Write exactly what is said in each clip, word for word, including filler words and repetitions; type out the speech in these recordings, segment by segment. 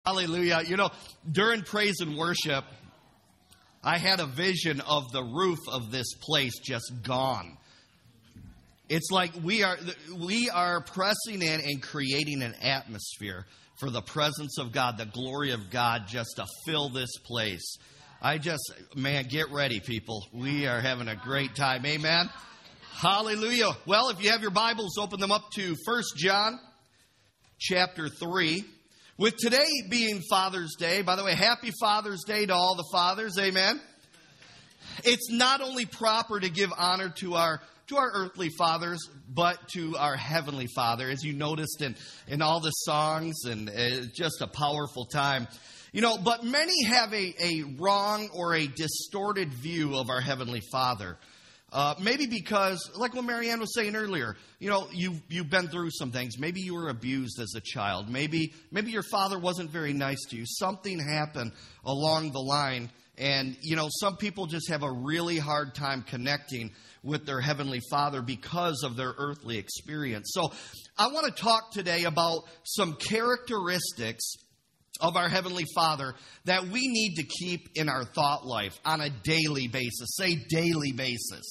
Hallelujah. You know, during praise and worship, I had a vision of the roof of this place just gone. It's like we are we are pressing in and creating an atmosphere for the presence of God, the glory of God just to fill this place. I just, man, get ready, people. We are having a great time. Amen. Hallelujah. Well, if you have your Bibles, open them up to First John chapter three. With today being Father's Day, by the way, happy Father's Day to all the fathers, amen. It's not only proper to give honor to our to our earthly fathers, but to our heavenly Father, as you noticed in, in all the songs, and uh, just a powerful time. You know, but many have a, a wrong or a distorted view of our heavenly Father. Uh, maybe because, like what Marianne was saying earlier, you know, you've, you've been through some things. Maybe you were abused as a child. Maybe maybe your father wasn't very nice to you. Something happened along the line. And, you know, some people just have a really hard time connecting with their heavenly Father because of their earthly experience. So I want to talk today about some characteristics of our Heavenly Father that we need to keep in our thought life on a daily basis. Say daily basis.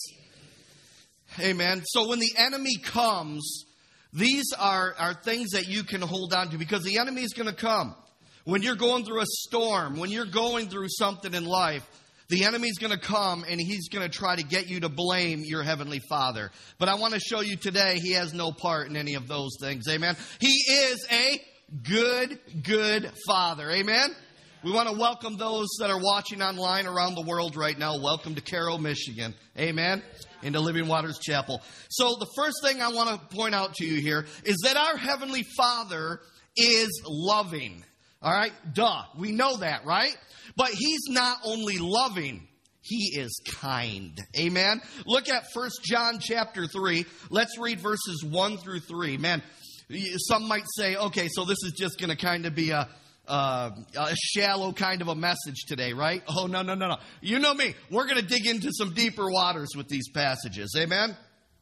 Amen. So when the enemy comes, these are, are things that you can hold on to, because the enemy is going to come. When you're going through a storm, when you're going through something in life, the enemy's going to come and he's going to try to get you to blame your Heavenly Father. But I want to show you today he has no part in any of those things. Amen. He is a Good, good Father. Amen? We want to welcome those that are watching online around the world right now. Welcome to Caro, Michigan. Amen? Into Living Waters Chapel. So the first thing I want to point out to you here is that our Heavenly Father is loving. All right? Duh. We know that, right? But He's not only loving, He is kind. Amen? Look at First John chapter three. Let's read verses one through three. Man, some might say, okay, so this is just going to kind of be a, uh, a shallow kind of a message today, right? Oh, no, no, no, no. You know me. We're going to dig into some deeper waters with these passages. Amen?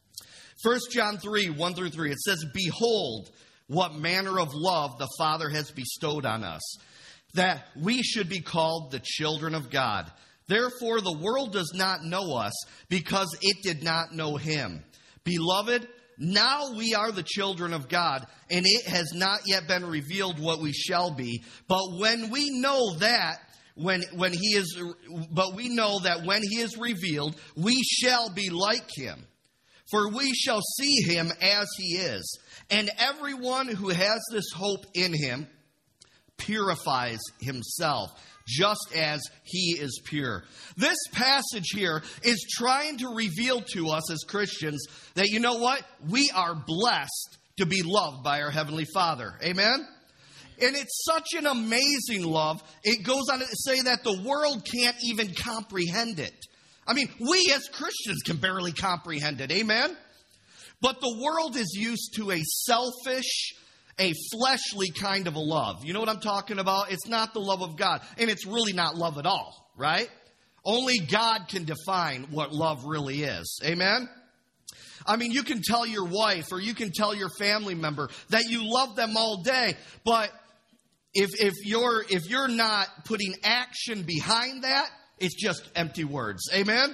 First John three, one through three. It says, "Behold, what manner of love the Father has bestowed on us, that we should be called the children of God. Therefore, the world does not know us, because it did not know Him. Beloved, now we are the children of God, and it has not yet been revealed what we shall be. But when we know that, when when he is, but we know that when He is revealed, we shall be like Him. For we shall see Him as He is. And everyone who has this hope in Him purifies himself, just as He is pure." This passage here is trying to reveal to us as Christians that, you know what? We are blessed to be loved by our Heavenly Father. Amen? And it's such an amazing love. It goes on to say that the world can't even comprehend it. I mean, we as Christians can barely comprehend it. Amen? But the world is used to a selfish, a fleshly kind of a love. You know what I'm talking about? It's not the love of God. And it's really not love at all, right? Only God can define what love really is. Amen? I mean, you can tell your wife or you can tell your family member that you love them all day, but if if you're if you're not putting action behind that, it's just empty words. Amen?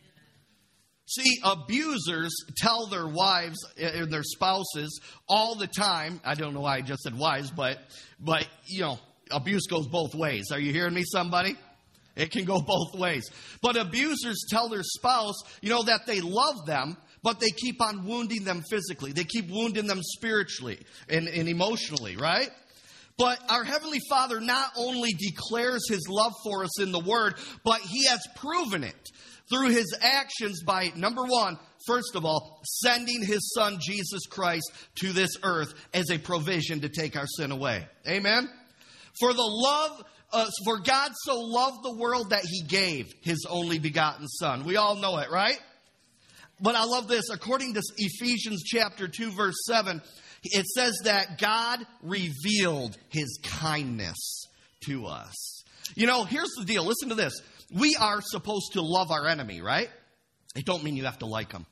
See, abusers tell their wives and their spouses all the time. I don't know why I just said wives, but, but you know, abuse goes both ways. Are you hearing me, somebody? It can go both ways. But abusers tell their spouse, you know, that they love them, but they keep on wounding them physically. They keep wounding them spiritually and, and emotionally, right? But our Heavenly Father not only declares His love for us in the Word, but He has proven it through His actions by, number one, first of all, sending His Son, Jesus Christ, to this earth as a provision to take our sin away. Amen? For the love, uh, for God so loved the world that He gave His only begotten Son. We all know it, right? But I love this. According to Ephesians chapter two, verse seven, it says that God revealed His kindness to us. You know, here's the deal. Listen to this. We are supposed to love our enemy, right? It don't mean you have to like them.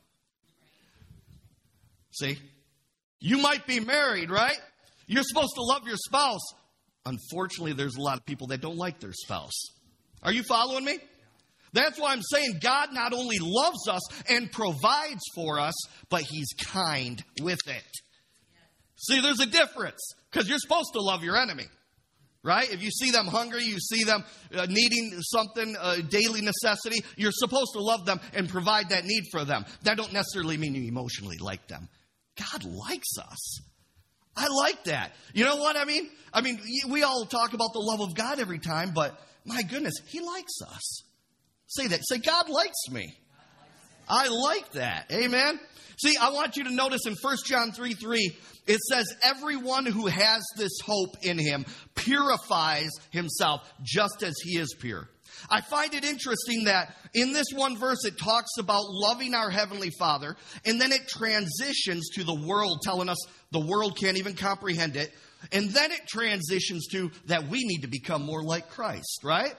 See? You might be married, right? You're supposed to love your spouse. unfortunately, there's a lot of people that don't like their spouse. Are you following me? That's why I'm saying God not only loves us and provides for us, but he's kind with it. See, there's a difference, because you're supposed to love your enemy, right? If you see them hungry, you see them uh, needing something, a daily necessity, you're supposed to love them and provide that need for them. That don't necessarily mean you emotionally like them. God likes us. I like that. You know what I mean? I mean, we all talk about the love of God every time, but my goodness, he likes us. Say that. Say, God likes me. I like that. Amen. See, I want you to notice in First John three three, it says, everyone who has this hope in him purifies himself just as he is pure. I find it interesting that in this one verse, it talks about loving our Heavenly Father, and then it transitions to the world, telling us the world can't even comprehend it. And then it transitions to that we need to become more like Christ, right?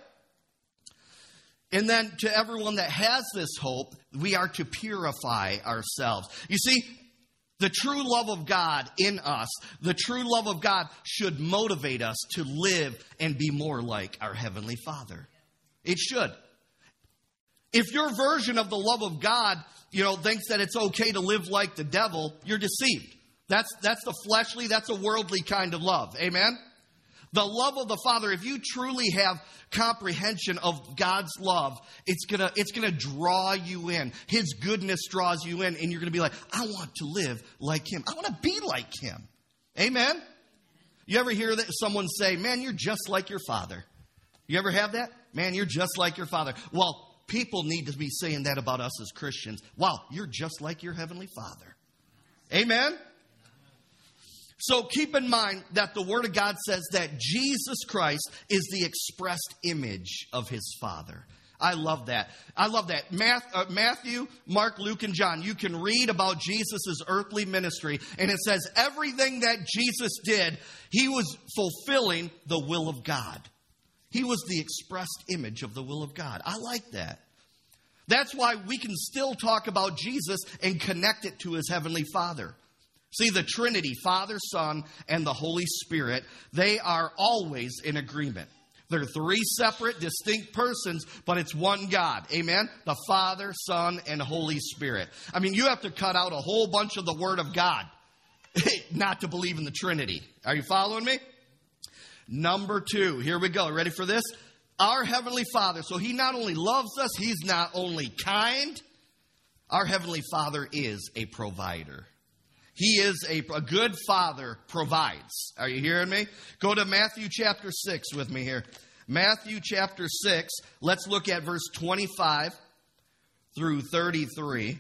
And then to everyone that has this hope, we are to purify ourselves. You see, the true love of God in us, the true love of God should motivate us to live and be more like our Heavenly Father. It should. If your version of the love of God, you know, thinks that it's okay to live like the devil, you're deceived. That's that's the fleshly, that's a worldly kind of love. Amen? The love of the Father, if you truly have comprehension of God's love, it's gonna it's gonna draw you in. His goodness draws you in, and you're gonna be like, I want to live like him. I want to be like him. Amen? You ever hear that someone say, man, you're just like your father? You ever have that? Man, you're just like your father. Well, people need to be saying that about us as Christians. Wow, you're just like your Heavenly Father. Amen? So keep in mind that the Word of God says that Jesus Christ is the expressed image of his Father. I love that. I love that. Matthew, Mark, Luke, and John, you can read about Jesus' earthly ministry, and it says everything that Jesus did, he was fulfilling the will of God. He was the expressed image of the will of God. I like that. That's why we can still talk about Jesus and connect it to his Heavenly Father. See, the Trinity, Father, Son, and the Holy Spirit, they are always in agreement. They're three separate, distinct persons, but it's one God. Amen? The Father, Son, and Holy Spirit. I mean, you have to cut out a whole bunch of the Word of God not to believe in the Trinity. Are you following me? Number two, here we go. Ready for this? Our Heavenly Father. So he not only loves us, he's not only kind. Our Heavenly Father is a provider. He is a, a good father provides. Are you hearing me? Go to Matthew chapter six with me here. Matthew chapter six. Let's look at verse twenty-five through thirty-three.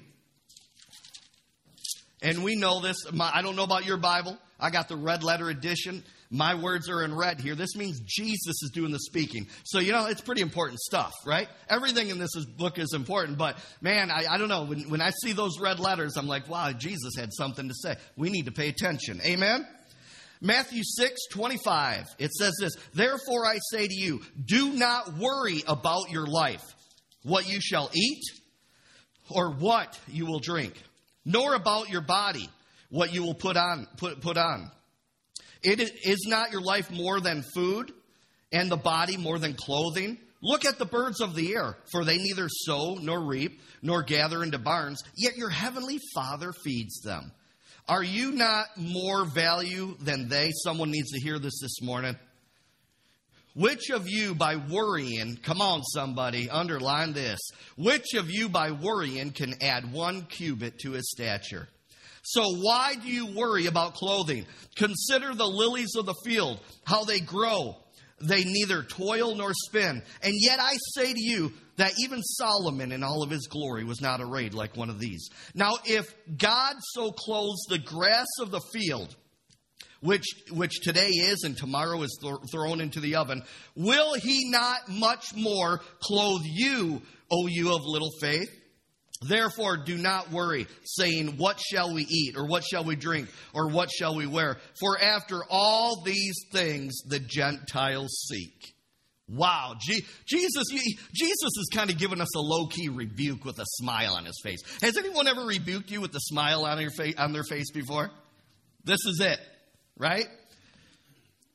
And we know this. My, I don't know about your Bible. I got the red letter edition. My words are in red here. This means Jesus is doing the speaking. So, you know, it's pretty important stuff, right? Everything in this is, book is important. But, man, I, I don't know. When, when I see those red letters, I'm like, wow, Jesus had something to say. We need to pay attention. Amen? Matthew six twenty-five. It says this, therefore I say to you, do not worry about your life, what you shall eat or what you will drink, nor about your body, what you will put on, put, put on. It is not your life more than food, and the body more than clothing? Look at the birds of the air, for they neither sow nor reap nor gather into barns, yet your heavenly Father feeds them. Are you not more value than they? Someone needs to hear this this morning. Which of you by worrying, come on somebody, underline this. Which of you by worrying can add one cubit to his stature? So why do you worry about clothing? Consider the lilies of the field, how they grow. They neither toil nor spin. And yet I say to you that even Solomon in all of his glory was not arrayed like one of these. Now if God so clothes the grass of the field, which which today is and tomorrow is th- thrown into the oven, will he not much more clothe you, O you of little faith? Therefore, do not worry, saying, what shall we eat, or what shall we drink, or what shall we wear? For after all these things the Gentiles seek. Wow, G- Jesus Jesus is kind of giving us a low-key rebuke with a smile on his face. Has anyone ever rebuked you with a smile on, your fa- on their face before? This is it, right?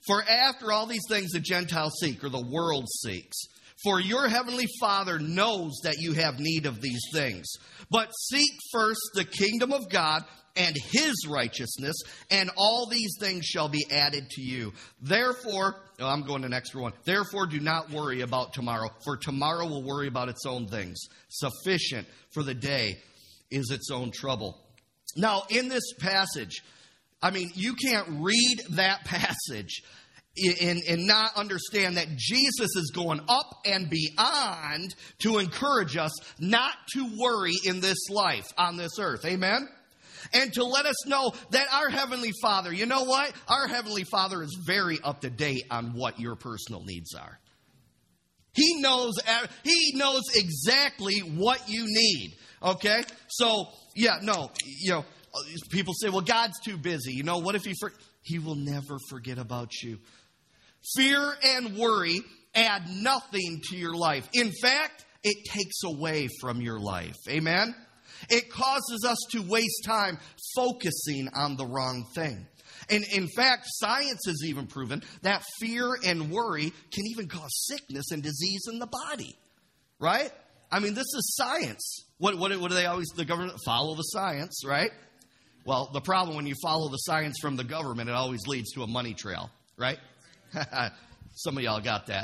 For after all these things the Gentiles seek, or the world seeks. For your heavenly Father knows that you have need of these things. But seek first the kingdom of God and his righteousness, and all these things shall be added to you. Therefore, oh, I'm going to the next one. Therefore, do not worry about tomorrow, for tomorrow will worry about its own things. Sufficient for the day is its own trouble. Now, in this passage, I mean, you can't read that passage and, and not understand that Jesus is going up and beyond to encourage us not to worry in this life on this earth. Amen? And to let us know that our Heavenly Father, you know what? Our Heavenly Father is very up to date on what your personal needs are. He knows, he knows exactly what you need. Okay? So, yeah, no, you know, people say, well, God's too busy. You know, what if he, for- he will never forget about you. Fear and worry add nothing to your life. In fact, it takes away from your life. Amen? It causes us to waste time focusing on the wrong thing. And in fact, science has even proven that fear and worry can even cause sickness and disease in the body. Right? I mean, this is science. What, what, what do they always, the government, follow the science, right? Well, the problem when you follow the science from the government, it always leads to a money trail, right? Some of y'all got that.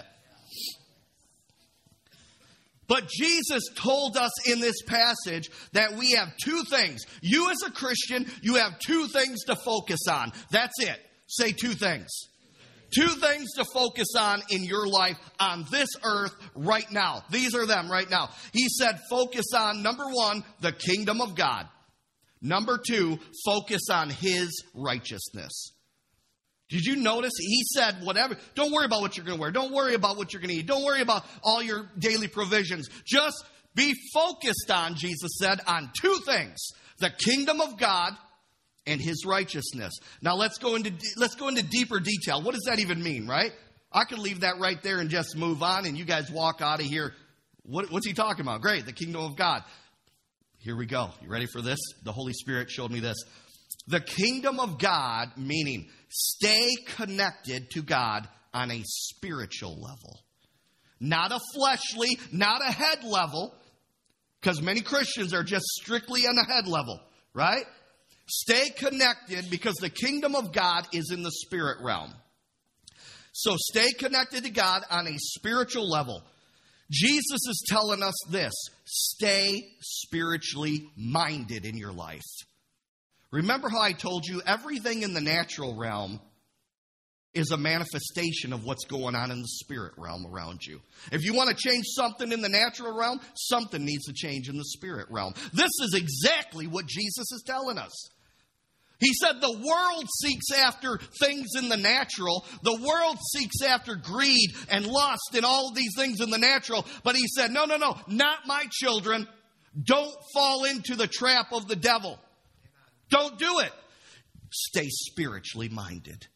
But Jesus told us in this passage that we have two things. You as a Christian, you have two things to focus on. That's it. Say two things. Two things to focus on in your life on this earth right now. These are them right now. He said focus on, number one, the kingdom of God. Number two, focus on his righteousness. Did you notice? He said whatever. Don't worry about what you're going to wear. Don't worry about what you're going to eat. Don't worry about all your daily provisions. Just be focused on, Jesus said, on two things. The kingdom of God and his righteousness. Now let's go into let's go into deeper detail. What does that even mean, right? I could leave that right there and just move on and you guys walk out of here. What, what's he talking about? Great, the kingdom of God. Here we go. You ready for this? The Holy Spirit showed me this. The kingdom of God, meaning stay connected to God on a spiritual level. Not a fleshly, not a head level, because many Christians are just strictly on the head level, right? Stay connected because the kingdom of God is in the spirit realm. So stay connected to God on a spiritual level. Jesus is telling us this: stay spiritually minded in your life. Remember how I told you everything in the natural realm is a manifestation of what's going on in the spirit realm around you. If you want to change something in the natural realm, something needs to change in the spirit realm. This is exactly what Jesus is telling us. He said the world seeks after things in the natural. The world seeks after greed and lust and all of these things in the natural. But he said, no, no, no, not my children. Don't fall into the trap of the devil. Don't do it. Stay spiritually minded.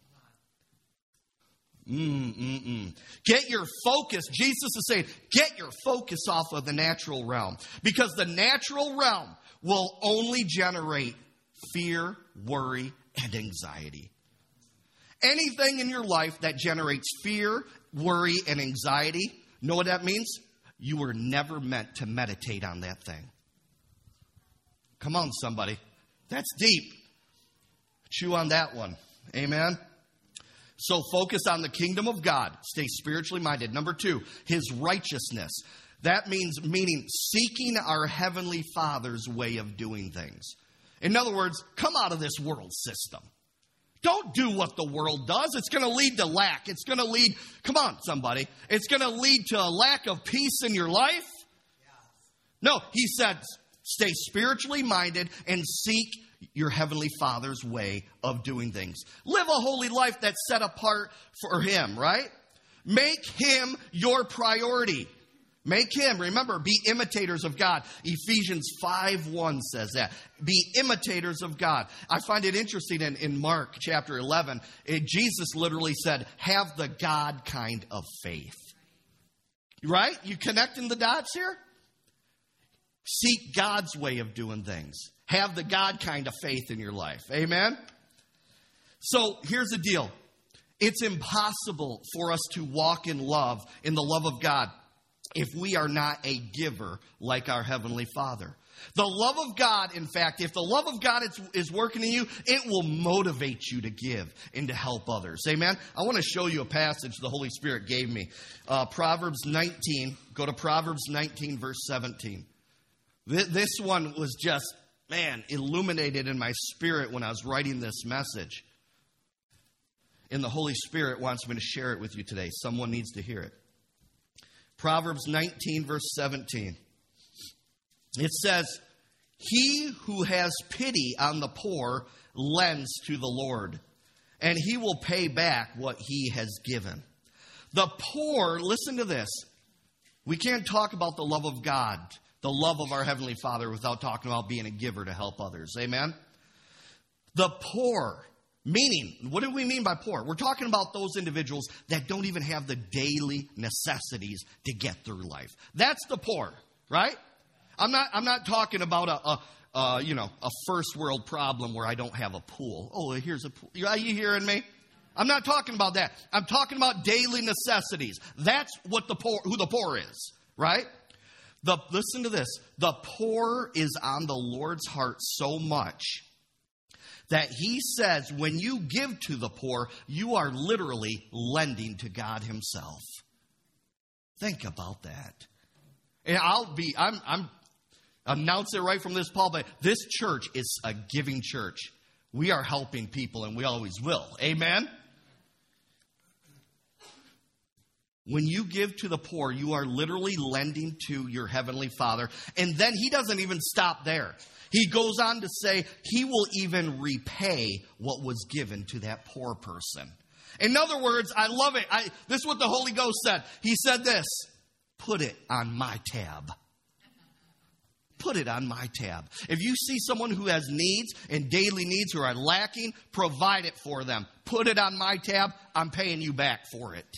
Mm-mm-mm. Get your focus. Jesus is saying, get your focus off of the natural realm. Because the natural realm will only generate fear, worry, and anxiety. Anything in your life that generates fear, worry, and anxiety, know what that means? You were never meant to meditate on that thing. Come on, somebody. That's deep. Chew on that one. Amen. So focus on the kingdom of God. Stay spiritually minded. Number two, his righteousness. That means meaning seeking our heavenly Father's way of doing things. In other words, come out of this world system. Don't do what the world does. It's going to lead to lack. It's going to lead, come on, somebody. It's going to lead to a lack of peace in your life. No, he said, stay spiritually minded and seek your heavenly Father's way of doing things. Live a holy life that's set apart for him, right? Make him your priority. Make him, remember, be imitators of God. Ephesians five one says that. Be imitators of God. I find it interesting in, in Mark chapter eleven, it, Jesus literally said, have the God kind of faith. Right? You connecting the dots here? Seek God's way of doing things. Have the God kind of faith in your life. Amen? So here's the deal. It's impossible for us to walk in love, in the love of God, if we are not a giver like our Heavenly Father. The love of God, in fact, if the love of God is, is working in you, it will motivate you to give and to help others. Amen? I want to show you a passage the Holy Spirit gave me. Uh, Proverbs nineteen. Go to Proverbs nineteen, verse seventeen. Th- this one was just, man, illuminated in my spirit when I was writing this message. And the Holy Spirit wants me to share it with you today. Someone needs to hear it. Proverbs nineteen, verse seventeen. It says, "He who has pity on the poor lends to the Lord, and he will pay back what he has given." The poor, listen to this. We can't talk about the love of God, the love of our Heavenly Father, without talking about being a giver to help others. Amen? The poor, meaning, what do we mean by poor? We're talking about those individuals that don't even have the daily necessities to get through life. That's the poor, right? I'm not, I'm not talking about a, a, a, you know, a first world problem where I don't have a pool. Oh, here's a pool. Are you hearing me? I'm not talking about that. I'm talking about daily necessities. That's what the poor, who the poor is, right? The, listen to this. The poor is on the Lord's heart so much that he says when you give to the poor, you are literally lending to God himself. Think about that. And I'll be, I'm, I'm, announce it right from this pulpit. This church is a giving church. We are helping people, and we always will. Amen? When you give to the poor, you are literally lending to your Heavenly Father. And then he doesn't even stop there. He goes on to say he will even repay what was given to that poor person. In other words, I love it. I, this is what the Holy Ghost said. He said this, "Put it on my tab." Put it on my tab. If you see someone who has needs and daily needs who are lacking, provide it for them. Put it on my tab. I'm paying you back for it.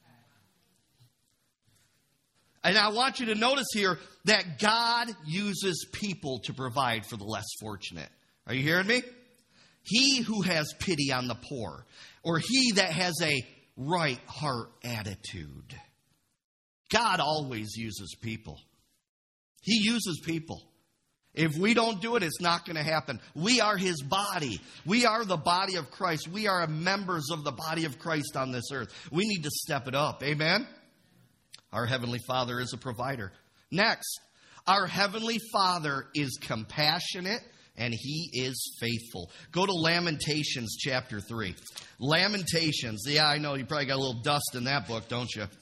And I want you to notice here that God uses people to provide for the less fortunate. Are you hearing me? He who has pity on the poor, or he that has a right heart attitude. God always uses people. He uses people. If we don't do it, it's not going to happen. We are his body. We are the body of Christ. We are members of the body of Christ on this earth. We need to step it up. Amen? Our Heavenly Father is a provider. Next, our Heavenly Father is compassionate and he is faithful. Go to Lamentations chapter three. Lamentations. Yeah, I know you probably got a little dust in that book, don't you?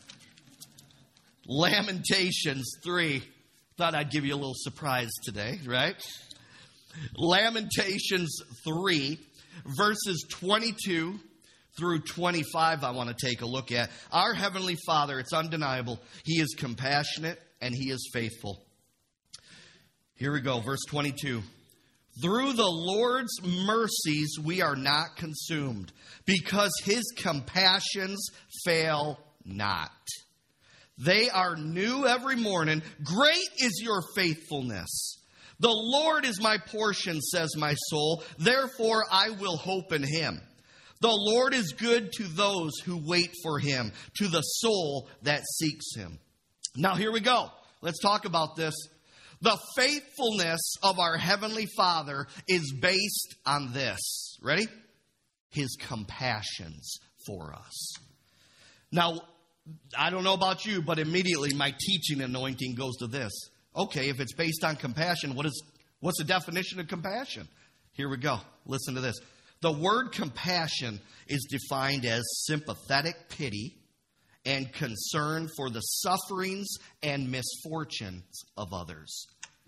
Lamentations three. Thought I'd give you a little surprise today, right? Lamentations three, verses twenty-two through twenty-five, I want to take a look at. Our Heavenly Father, it's undeniable. He is compassionate and he is faithful. Here we go, verse twenty-two. "Through the Lord's mercies we are not consumed, because his compassions fail not. They are new every morning. Great is your faithfulness. The Lord is my portion, says my soul. Therefore I will hope in him. The Lord is good to those who wait for him, to the soul that seeks him." Now here we go. Let's talk about this. The faithfulness of our Heavenly Father is based on this. Ready? His compassions for us. Now, I don't know about you, but immediately my teaching anointing goes to this. Okay, if it's based on compassion, what is what's the definition of compassion? Here we go. Listen to this. The word compassion is defined as sympathetic pity and concern for the sufferings and misfortunes of others.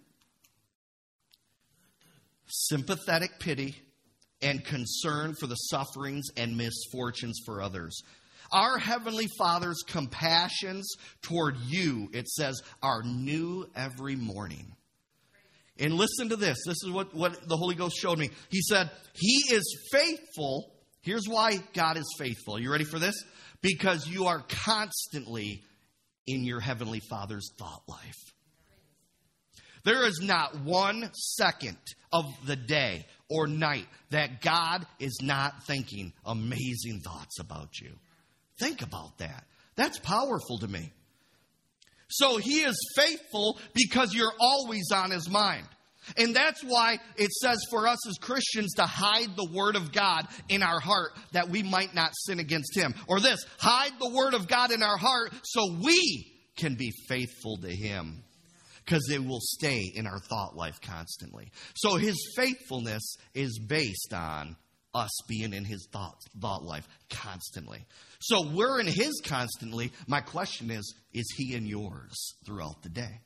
Sympathetic pity and concern for the sufferings and misfortunes for others. Our Heavenly Father's compassions toward you, it says, are new every morning. And listen to this. This is what, what the Holy Ghost showed me. He said, he is faithful. Here's why God is faithful. You ready for this? Because you are constantly in your Heavenly Father's thought life. There is not one second of the day or night that God is not thinking amazing thoughts about you. Think about that. That's powerful to me. So he is faithful because you're always on his mind. And that's why it says for us as Christians to hide the word of God in our heart that we might not sin against him. Or this, hide the word of God in our heart so we can be faithful to him. Because it will stay in our thought life constantly. So his faithfulness is based on us being in his thought, thought life constantly. So we're in his constantly. My question is, is he in yours throughout the day?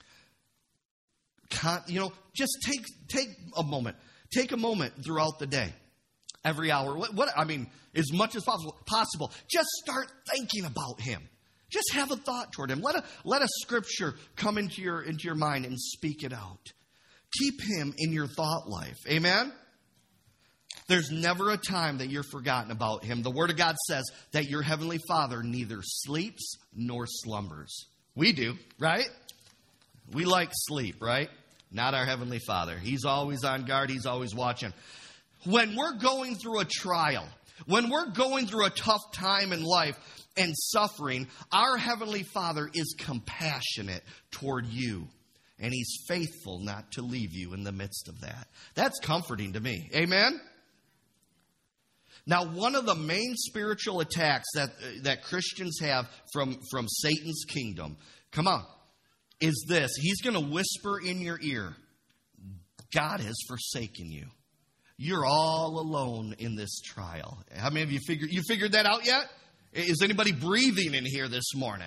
Con, you know, just take take a moment. Take a moment throughout the day. Every hour. What, what I mean, as much as possible, possible. Just start thinking about him. Just have a thought toward him. Let a, let a scripture come into your, into your mind and speak it out. Keep him in your thought life. Amen? There's never a time that you're forgotten about him. The Word of God says that your Heavenly Father neither sleeps nor slumbers. We do, right? We like sleep, right? Not our Heavenly Father. He's always on guard. He's always watching. When we're going through a trial, when we're going through a tough time in life and suffering, our Heavenly Father is compassionate toward you. And he's faithful not to leave you in the midst of that. That's comforting to me. Amen? Now, one of the main spiritual attacks that, uh, that Christians have from, from Satan's kingdom, come on, is this. He's going to whisper in your ear, God has forsaken you. You're all alone in this trial. How many of you figured, you figured that out yet? Is anybody breathing in here this morning?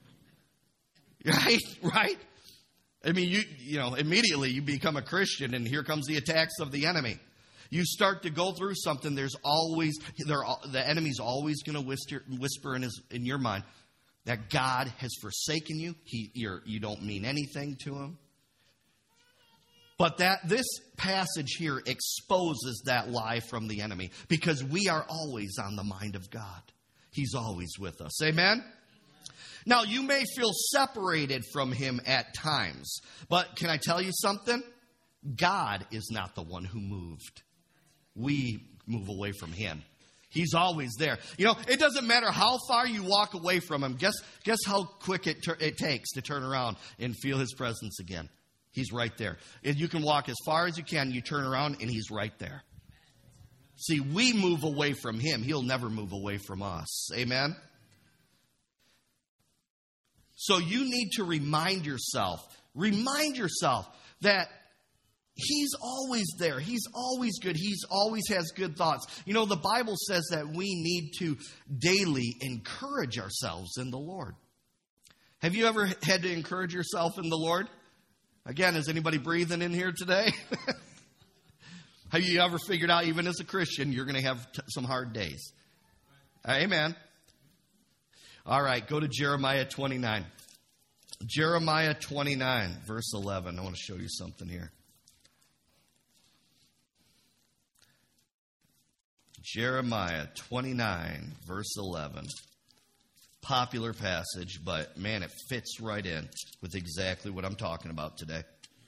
Right? Right? I mean, you you know, immediately you become a Christian and here comes the attacks of the enemy. You start to go through something, there's always, there, the enemy's always going to whisper, whisper in, his, in your mind that God has forsaken you. He, you're, you don't mean anything to him. But that this passage here exposes that lie from the enemy because we are always on the mind of God. He's always with us. Amen? Now, you may feel separated from him at times. But can I tell you something? God is not the one who moved. We move away from him. He's always there. You know, it doesn't matter how far you walk away from him. Guess, guess how quick it, ter- it takes to turn around and feel his presence again. He's right there. And you can walk as far as you can. You turn around and he's right there. See, we move away from him. He'll never move away from us. Amen? So you need to remind yourself, remind yourself that he's always there. He's always good. He's always has good thoughts. You know, the Bible says that we need to daily encourage ourselves in the Lord. Have you ever had to encourage yourself in the Lord? Again, is anybody breathing in here today? Have you ever figured out, even as a Christian, you're going to have t- some hard days? Amen. All right, go to Jeremiah twenty-nine. Jeremiah twenty-nine, verse eleven. I want to show you something here. Jeremiah twenty-nine, verse eleven. Popular passage, but man, it fits right in with exactly what I'm talking about today.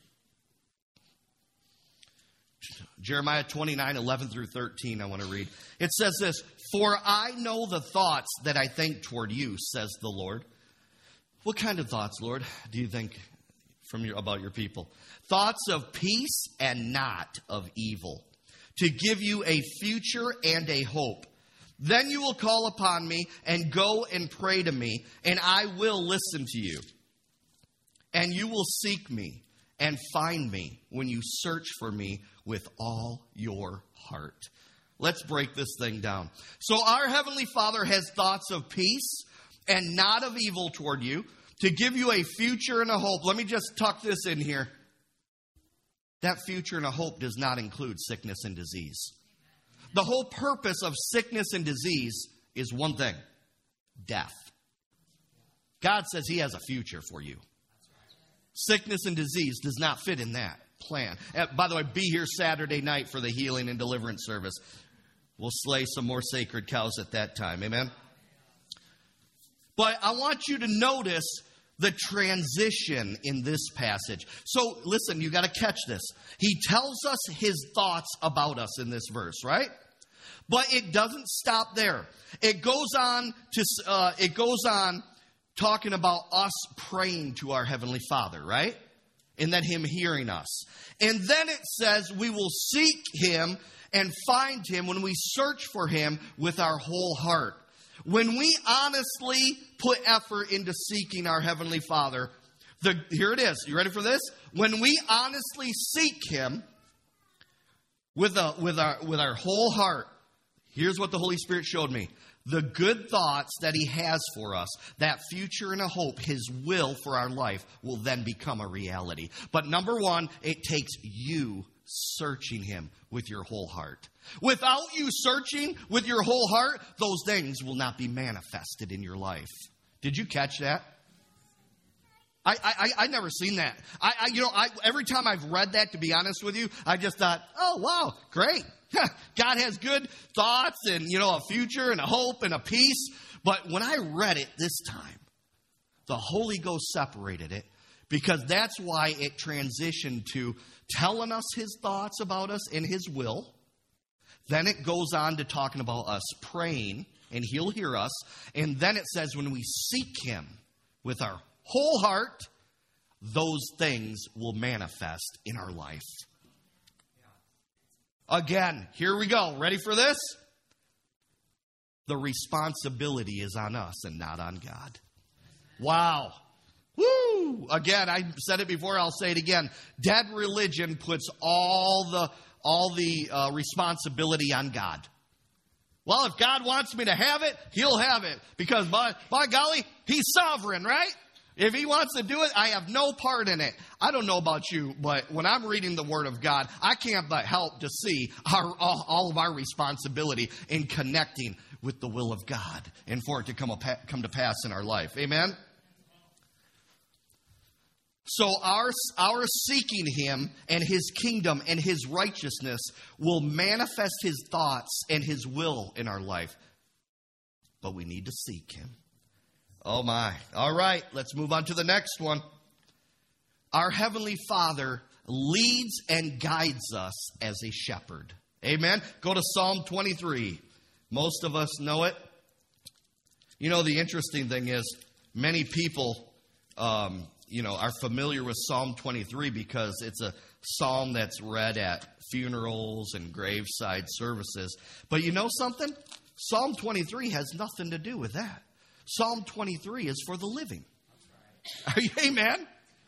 Jeremiah twenty-nine, eleven through thirteen, I want to read. It says this, "For I know the thoughts that I think toward you, says the Lord." What kind of thoughts, Lord, do you think from your, about your people? Thoughts of peace and not of evil, to give you a future and a hope. Then you will call upon me and go and pray to me, and I will listen to you. And you will seek me and find me when you search for me with all your heart. Let's break this thing down. So our Heavenly Father has thoughts of peace and not of evil toward you, to give you a future and a hope. Let me just tuck this in here. That future and a hope does not include sickness and disease. The whole purpose of sickness and disease is one thing: death. God says he has a future for you. Sickness and disease does not fit in that plan. Uh, by the way, be here Saturday night for the healing and deliverance service. We'll slay some more sacred cows at that time. Amen? But I want you to notice the transition in this passage. So listen, you got to catch this. He tells us his thoughts about us in this verse, right? But it doesn't stop there. It goes on to uh, it goes on talking about us praying to our Heavenly Father, right? And then him hearing us. And then it says we will seek him and find him when we search for him with our whole heart. When we honestly put effort into seeking our Heavenly Father, the, here it is. You ready for this? When we honestly seek him with, a, with, our, with our whole heart, here's what the Holy Spirit showed me. The good thoughts that he has for us, that future and a hope, his will for our life will then become a reality. But number one, it takes you searching him with your whole heart. Without you searching with your whole heart, those things will not be manifested in your life. Did you catch that? I I I never seen that. I, I you know I every time I've read that, to be honest with you, I just thought, oh wow, great. God has good thoughts and, you know, a future and a hope and a peace. But when I read it this time, the Holy Ghost separated it, because that's why it transitioned to telling us his thoughts about us and his will. Then it goes on to talking about us praying, and he'll hear us. And then it says when we seek him with our whole heart, those things will manifest in our life. Again, here we go. Ready for this? The responsibility is on us and not on God. Wow. Woo! Again, I said it before, I'll say it again. Dead religion puts all the all the uh, responsibility on God. Well, if God wants me to have it, he'll have it. Because by, by golly, he's sovereign, right? If he wants to do it, I have no part in it. I don't know about you, but when I'm reading the Word of God, I can't but help to see our, all, all of our responsibility in connecting with the will of God and for it to come, a, come to pass in our life. Amen? So our, our seeking him and his kingdom and his righteousness will manifest his thoughts and his will in our life. But we need to seek him. Oh my. All right, let's move on to the next one. Our Heavenly Father leads and guides us as a shepherd. Amen. Go to Psalm twenty-three. Most of us know it. You know, the interesting thing is many people, um, you know, are familiar with Psalm twenty-three because it's a psalm that's read at funerals and graveside services. But you know something? Psalm twenty-three has nothing to do with that. Psalm twenty-three is for the living. Are you, amen?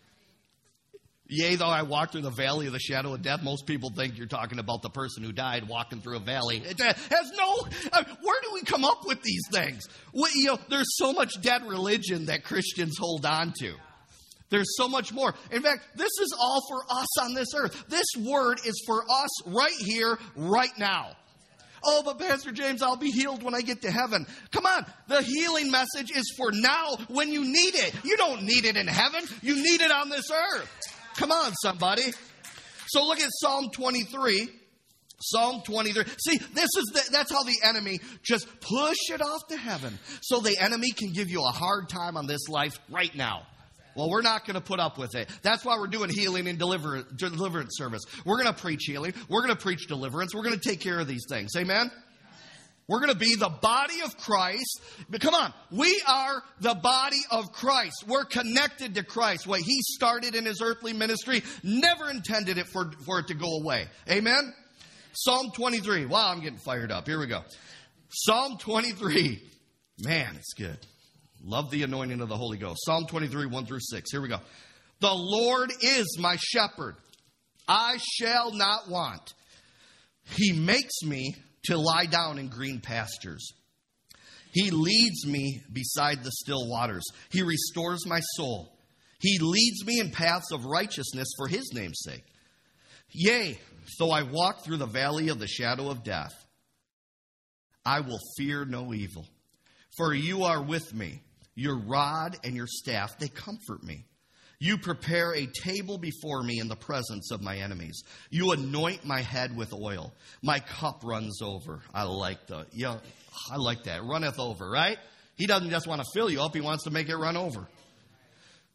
Yea, though I walk through the valley of the shadow of death. Most people think you're talking about the person who died walking through a valley. It has no, uh, where do we come up with these things? We, you know, there's so much dead religion that Christians hold on to. There's so much more. In fact, this is all for us on this earth. This word is for us right here, right now. Oh, but Pastor James, I'll be healed when I get to heaven. Come on. The healing message is for now when you need it. You don't need it in heaven. You need it on this earth. Come on, somebody. So look at Psalm twenty-three. Psalm twenty-three. See, this is the, that's how the enemy just push it off to heaven. So the enemy can give you a hard time on this life right now. Well, we're not going to put up with it. That's why we're doing healing and deliver, deliverance service. We're going to preach healing. We're going to preach deliverance. We're going to take care of these things. Amen? We're going to be the body of Christ. But come on. We are the body of Christ. We're connected to Christ. What he started in his earthly ministry, never intended it for, for it to go away. Amen? Psalm twenty-three. Wow, I'm getting fired up. Here we go. Psalm twenty-three. Man, it's good. Love the anointing of the Holy Ghost. Psalm twenty-three, one through six. Here we go. The Lord is my shepherd. I shall not want. He makes me to lie down in green pastures. He leads me beside the still waters. He restores my soul. He leads me in paths of righteousness for his name's sake. Yea, though I walk through the valley of the shadow of death, I will fear no evil. For you are with me. Your rod and your staff, they comfort me. You prepare a table before me in the presence of my enemies. You anoint my head with oil. My cup runs over. I like the, yeah, I like that. Runneth over, right? He doesn't just want to fill you up. He wants to make it run over.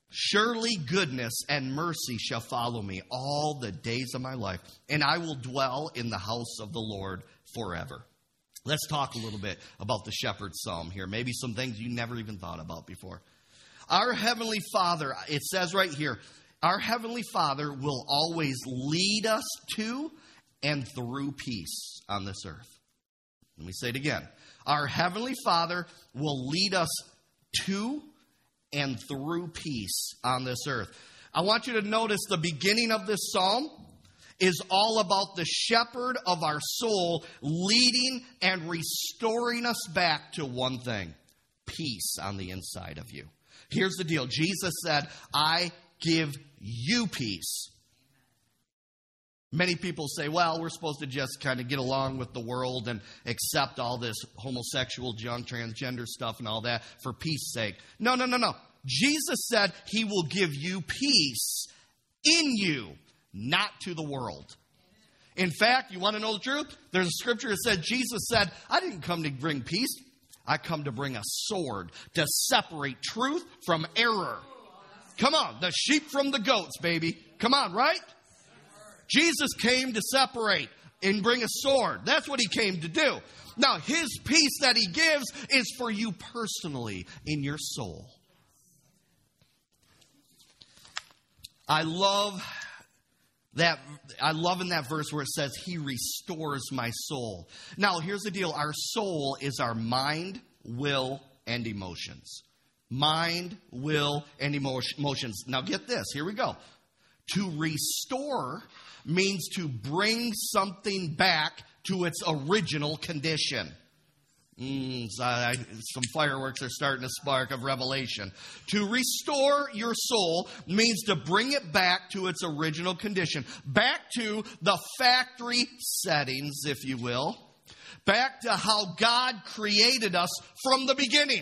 Surely goodness and mercy shall follow me all the days of my life, and I will dwell in the house of the Lord forever. Let's talk a little bit about the shepherd's psalm here. Maybe some things you never even thought about before. Our Heavenly Father, it says right here, our Heavenly Father will always lead us to and through peace on this earth. Let me say it again. Our Heavenly Father will lead us to and through peace on this earth. I want you to notice the beginning of this psalm is all about the shepherd of our soul leading and restoring us back to one thing: peace on the inside of you. Here's the deal. Jesus said, I give you peace. Many people say, well, we're supposed to just kind of get along with the world and accept all this homosexual junk, transgender stuff and all that for peace sake. No, no, no, no. Jesus said he will give you peace in you, not to the world. In fact, you want to know the truth? There's a scripture that said, Jesus said, I didn't come to bring peace. I come to bring a sword to separate truth from error. Come on, the sheep from the goats, baby. Come on, right? Jesus came to separate and bring a sword. That's what he came to do. Now, his peace that he gives is for you personally in your soul. I love that. I love in that verse where it says, he restores my soul. Now, here's the deal. Our soul is our mind, will, and emotions. Mind, will, and emotions. Now, get this. Here we go. To restore means to bring something back to its original condition. Mm, so I, some fireworks are starting to spark of revelation. To restore your soul means to bring it back to its original condition. Back to the factory settings, if you will. Back to how God created us from the beginning.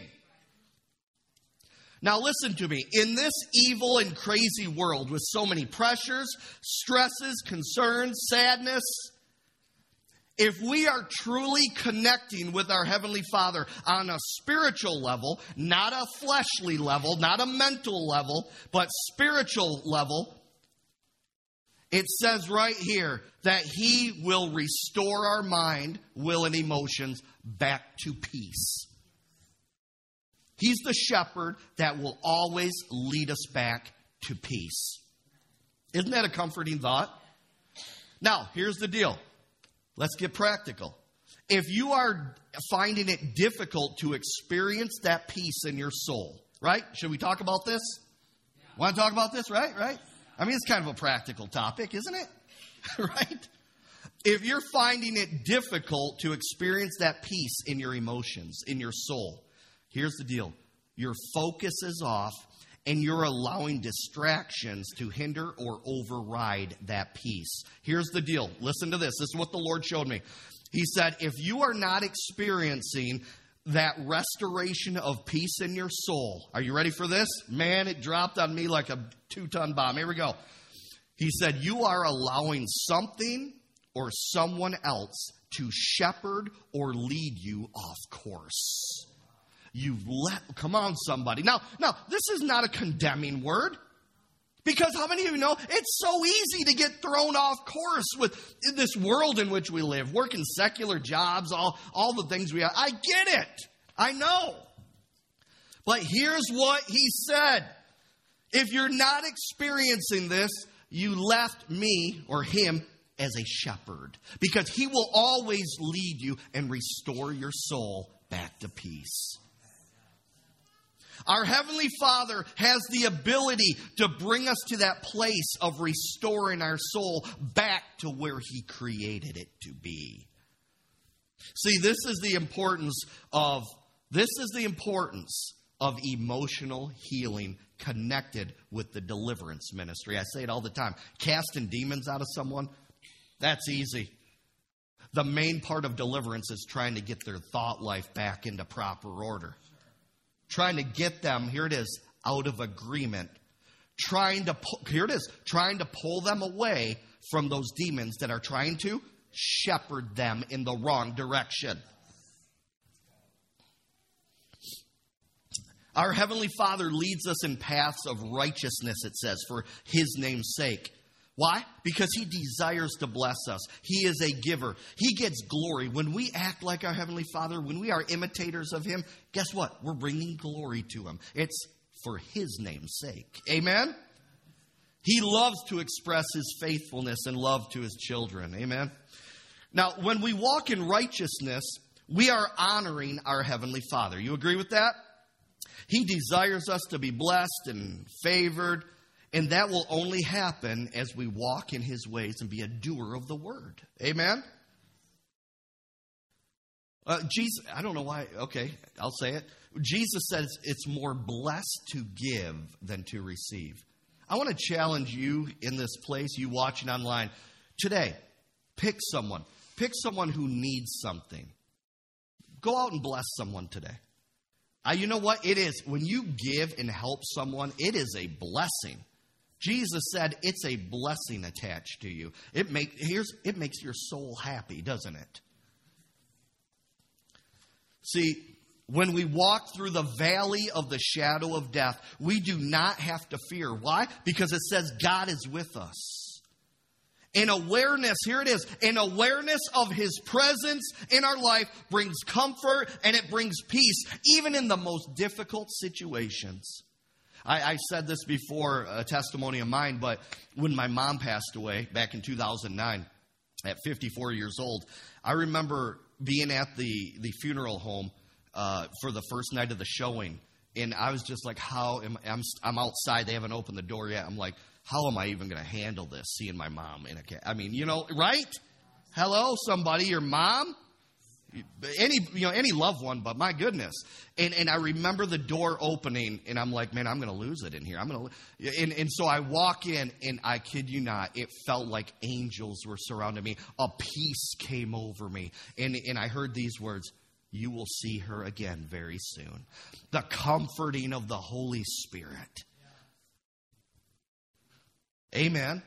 Now listen to me. In this evil and crazy world with so many pressures, stresses, concerns, sadness, if we are truly connecting with our Heavenly Father on a spiritual level, not a fleshly level, not a mental level, but spiritual level, it says right here that he will restore our mind, will, and emotions back to peace. He's the shepherd that will always lead us back to peace. Isn't that a comforting thought? Now, here's the deal. Let's get practical. If you are finding it difficult to experience that peace in your soul, right? Should we talk about this? Yeah. Want to talk about this, right? Right? I mean, it's kind of a practical topic, isn't it? Right? If you're finding it difficult to experience that peace in your emotions, in your soul, here's the deal. Your focus is off, and you're allowing distractions to hinder or override that peace. Here's the deal. Listen to this. This is what the Lord showed me. He said, if you are not experiencing that restoration of peace in your soul, are you ready for this? Man, it dropped on me like a two-ton bomb. Here we go. He said, you are allowing something or someone else to shepherd or lead you off course. You've let, come on, somebody. Now, now, this is not a condemning word. Because how many of you know it's so easy to get thrown off course with this world in which we live, working secular jobs, all, all the things we have. I get it. I know. But here's what he said. If you're not experiencing this, you left me or him as a shepherd. Because he will always lead you and restore your soul back to peace. Our Heavenly Father has the ability to bring us to that place of restoring our soul back to where he created it to be. See, this is the importance of this is the importance of emotional healing connected with the deliverance ministry. I say it all the time. Casting demons out of someone, that's easy. The main part of deliverance is trying to get their thought life back into proper order. Trying to get them, here it is, out of agreement. Trying to, pull, here it is, trying to pull them away from those demons that are trying to shepherd them in the wrong direction. Our Heavenly Father leads us in paths of righteousness, it says, for His name's sake. Why? Because He desires to bless us. He is a giver. He gets glory. When we act like our Heavenly Father, when we are imitators of Him, guess what? We're bringing glory to Him. It's for His name's sake. Amen? He loves to express His faithfulness and love to His children. Amen? Now, when we walk in righteousness, we are honoring our Heavenly Father. You agree with that? He desires us to be blessed and favored, and that will only happen as we walk in His ways and be a doer of the word. Amen? Uh, Jesus, I don't know why. Okay, I'll say it. Jesus says it's more blessed to give than to receive. I want to challenge you in this place, you watching online. Today, pick someone. Pick someone who needs something. Go out and bless someone today. Uh, you know what? It is. When you give and help someone, it is a blessing. Jesus said it's a blessing attached to you. It, make, here's, it makes your soul happy, doesn't it? See, when we walk through the valley of the shadow of death, we do not have to fear. Why? Because it says God is with us. An awareness, here it is, an awareness of His presence in our life brings comfort and it brings peace, even in the most difficult situations. I, I said this before, a testimony of mine, but when my mom passed away back in two thousand nine, at fifty-four years old, I remember being at the, the funeral home uh, for the first night of the showing, and I was just like, how am I'm, I'm outside, they haven't opened the door yet. I'm like, how am I even going to handle this, seeing my mom in a cat? I mean, you know, right? Hello, somebody, your mom? Any, you know, any loved one, but my goodness. And and I remember the door opening, and I'm like, man, I'm going to lose it in here. I'm going to, and and so I walk in, and I kid you not, it felt like angels were surrounding me. A peace came over me, and and I heard these words: "You will see her again very soon." The comforting of the Holy Spirit. Amen.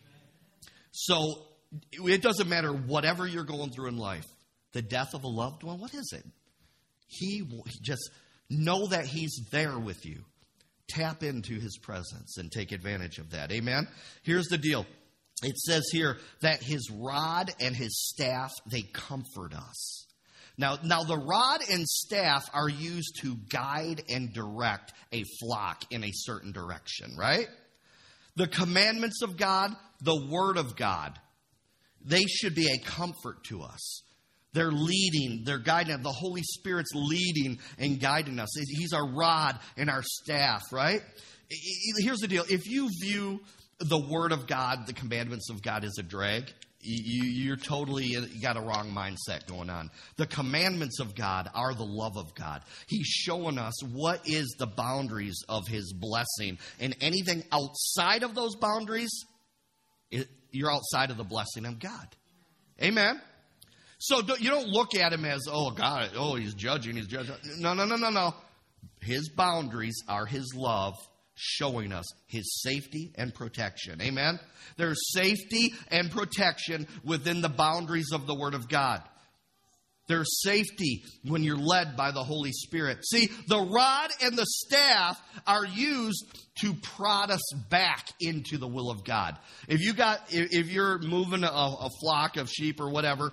So it doesn't matter whatever you're going through in life. The death of a loved one, what is it? He just know that He's there with you. Tap into His presence and take advantage of that. Amen? Here's the deal. It says here that His rod and His staff, they comfort us. Now, now the rod and staff are used to guide and direct a flock in a certain direction, right? The commandments of God, the Word of God, they should be a comfort to us. They're leading, they're guiding. The Holy Spirit's leading and guiding us. He's our rod and our staff, right? Here's the deal. If you view the Word of God, the commandments of God, as a drag, you, you're totally you got a wrong mindset going on. The commandments of God are the love of God. He's showing us what is the boundaries of His blessing. And anything outside of those boundaries, it, you're outside of the blessing of God. Amen? So you don't look at Him as, oh, God, oh, He's judging, He's judging. No, no, no, no, no. His boundaries are His love, showing us His safety and protection. Amen? There's safety and protection within the boundaries of the Word of God. There's safety when you're led by the Holy Spirit. See, the rod and the staff are used to prod us back into the will of God. If you got, if you're moving a, a flock of sheep or whatever,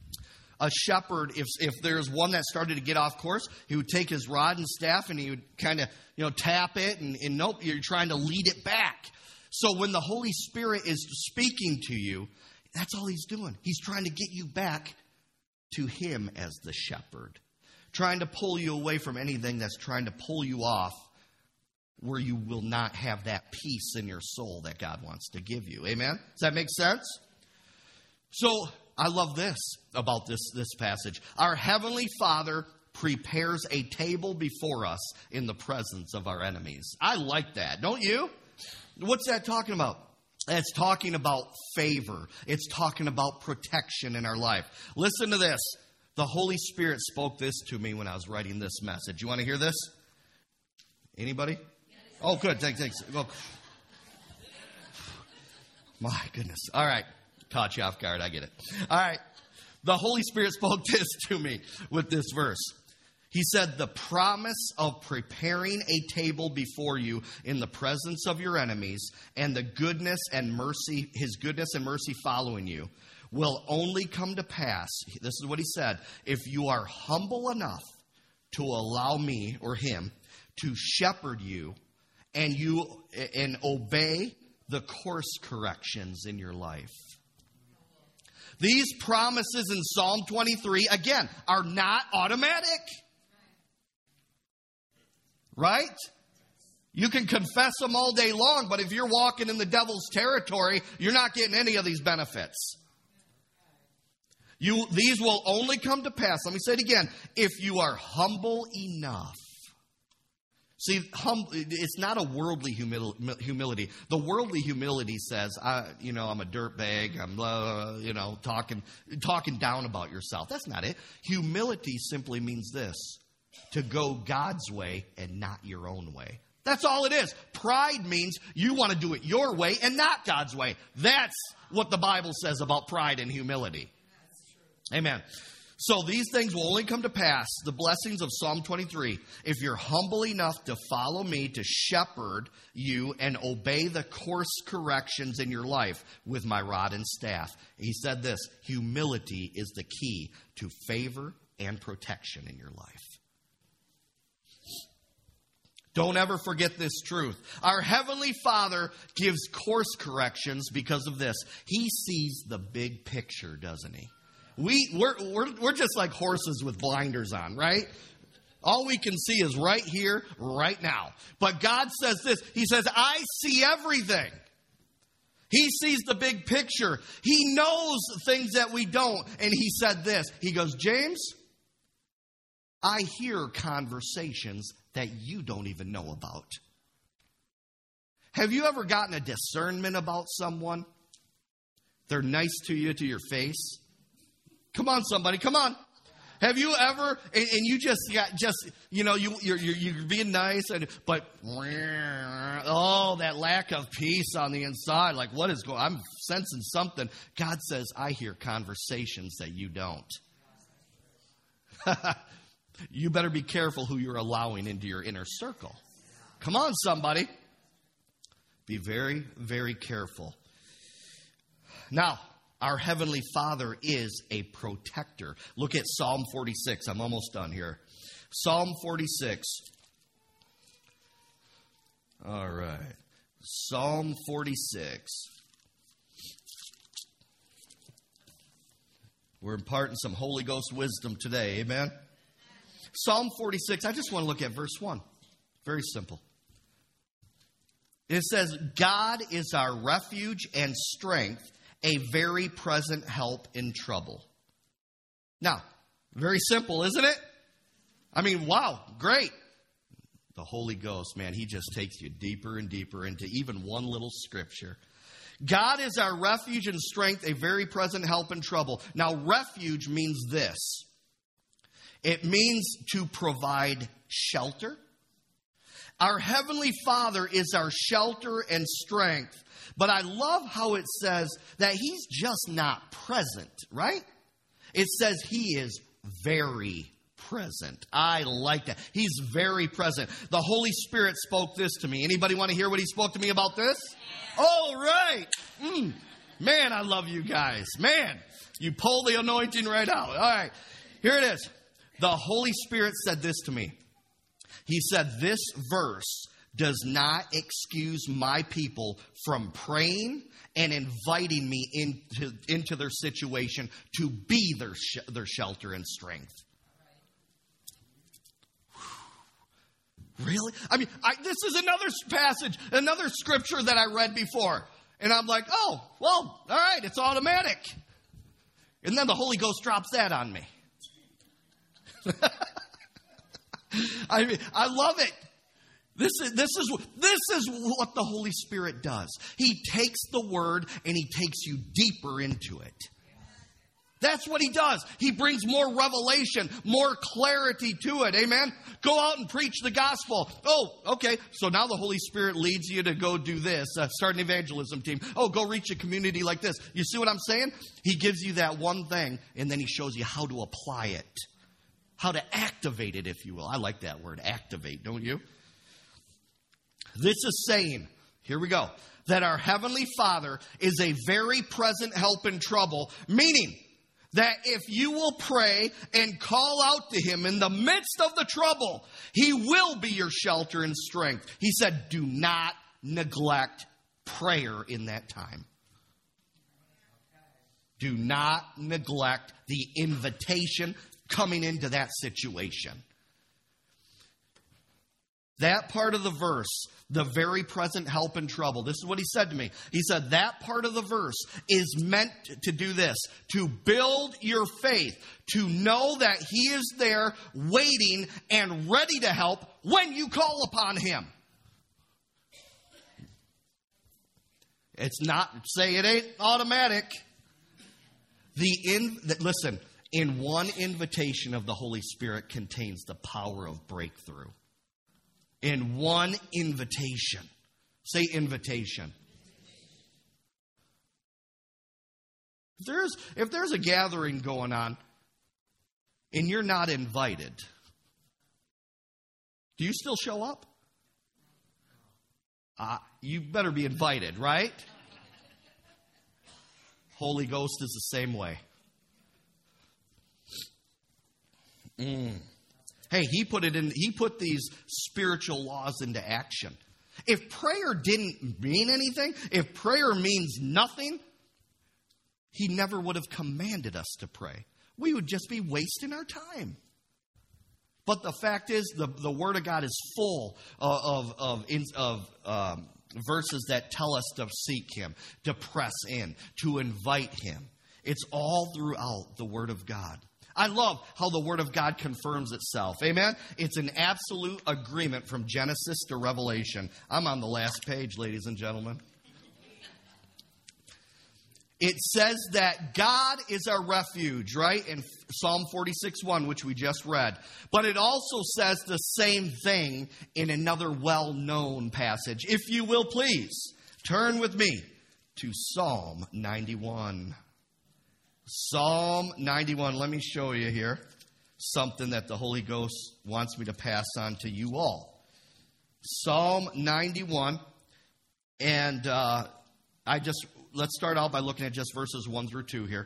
a shepherd, if if there's one that started to get off course, he would take his rod and staff and he would kind of, you know, tap it and, and nope, you're trying to lead it back. So when the Holy Spirit is speaking to you, that's all He's doing. He's trying to get you back to Him as the shepherd, trying to pull you away from anything that's trying to pull you off where you will not have that peace in your soul that God wants to give you. Amen? Does that make sense? So I love this about this, this passage. Our Heavenly Father prepares a table before us in the presence of our enemies. I like that, don't you? What's that talking about? It's talking about favor. It's talking about protection in our life. Listen to this. The Holy Spirit spoke this to me when I was writing this message. You want to hear this? Anybody? Oh, good. Thanks. Thanks. Well, my goodness. All right. Caught you off guard. I get it. All right. The Holy Spirit spoke this to me with this verse. He said, the promise of preparing a table before you in the presence of your enemies, and the goodness and mercy, his goodness and mercy following you, will only come to pass. This is what he said. If you are humble enough to allow me or him to shepherd you, and you and obey the course corrections in your life. These promises in Psalm twenty-three, again, are not automatic. Right? You can confess them all day long, but if you're walking in the devil's territory, you're not getting any of these benefits. You, these will only come to pass. Let me say it again. If you are humble enough. See, hum, it's not a worldly humil- humility. The worldly humility says, I, you know, I'm a dirtbag. I'm, uh, you know, talking, talking down about yourself. That's not it. Humility simply means this. To go God's way and not your own way. That's all it is. Pride means you want to do it your way and not God's way. That's what the Bible says about pride and humility. Amen. So these things will only come to pass, the blessings of Psalm twenty-three, if you're humble enough to follow me, to shepherd you and obey the course corrections in your life with my rod and staff. He said this, humility is the key to favor and protection in your life. Don't ever forget this truth. Our Heavenly Father gives course corrections because of this. He sees the big picture, doesn't he? We, we're, we're, we're just like horses with blinders on, right? All we can see is right here, right now. But God says this. He says, I see everything. He sees the big picture. He knows things that we don't. And he said this. He goes, James, I hear conversations that you don't even know about. Have you ever gotten a discernment about someone? They're nice to you to your face. Come on, somebody, come on. Have you ever, and, and you just got, just, you know, you, you're, you're, you're being nice, and but, oh, that lack of peace on the inside. Like, what is going on? I'm sensing something. God says, I hear conversations that you don't. You better be careful who you're allowing into your inner circle. Come on, somebody. Be very, very careful. Now, our Heavenly Father is a protector. Look at Psalm forty-six. I'm almost done here. Psalm forty-six. All right. Psalm forty-six. We're imparting some Holy Ghost wisdom today. Amen. Psalm forty-six, I just want to look at verse one. Very simple. It says, God is our refuge and strength, a very present help in trouble. Now, very simple, isn't it? I mean, wow, great. The Holy Ghost, man, he just takes you deeper and deeper into even one little scripture. God is our refuge and strength, a very present help in trouble. Now, refuge means this. It means to provide shelter. Our Heavenly Father is our shelter and strength. But I love how it says that he's just not present, right? It says he is very present. I like that. He's very present. The Holy Spirit spoke this to me. Anybody want to hear what he spoke to me about this? All right. Mm. Man, I love you guys. Man, you pull the anointing right out. All right. Here it is. The Holy Spirit said this to me. He said, this verse does not excuse my people from praying and inviting me into, into their situation to be their, sh- their shelter and strength. Really? I mean, I, this is another passage, another scripture that I read before. And I'm like, oh, well, all right, it's automatic. And then the Holy Ghost drops that on me. I mean, I love it. This is, this is, this is what the Holy Spirit does. He takes the word and he takes you deeper into it. That's what he does. He brings more revelation, more clarity to it. Amen. Go out and preach the gospel. Oh, okay. So now the Holy Spirit leads you to go do this. Uh, start an evangelism team. Oh, go reach a community like this. You see what I'm saying? He gives you that one thing and then he shows you how to apply it. how to activate it, if you will. I like that word, activate, don't you? This is saying, here we go, that our Heavenly Father is a very present help in trouble, meaning that if you will pray and call out to Him in the midst of the trouble, He will be your shelter and strength. He said, do not neglect prayer in that time. Do not neglect the invitation coming into that situation. That part of the verse, the very present help in trouble. This is what he said to me. He said that part of the verse is meant to do this, to build your faith, to know that He is there waiting and ready to help when you call upon Him. It's not, say it ain't automatic. The in, listen, in one invitation of the Holy Spirit contains the power of breakthrough. In one invitation. Say invitation. If there's, if there's a gathering going on and you're not invited, do you still show up? Uh, you better be invited, right? Holy Ghost is the same way. Mm. Hey, he put it in, he put these spiritual laws into action. If prayer didn't mean anything, if prayer means nothing, He never would have commanded us to pray. We would just be wasting our time. But the fact is, the, the Word of God is full of, of, of, of um, verses that tell us to seek Him, to press in, to invite Him. It's all throughout the Word of God. I love how the Word of God confirms itself. Amen? It's an absolute agreement from Genesis to Revelation. I'm on the last page, ladies and gentlemen. It says that God is our refuge, right? In Psalm forty-six one, which we just read. But it also says the same thing in another well-known passage. If you will, please, turn with me to Psalm ninety-one. Psalm ninety-one. Let me show you here something that the Holy Ghost wants me to pass on to you all. Psalm ninety-one. And uh, I just, let's start out by looking at just verses one through two here.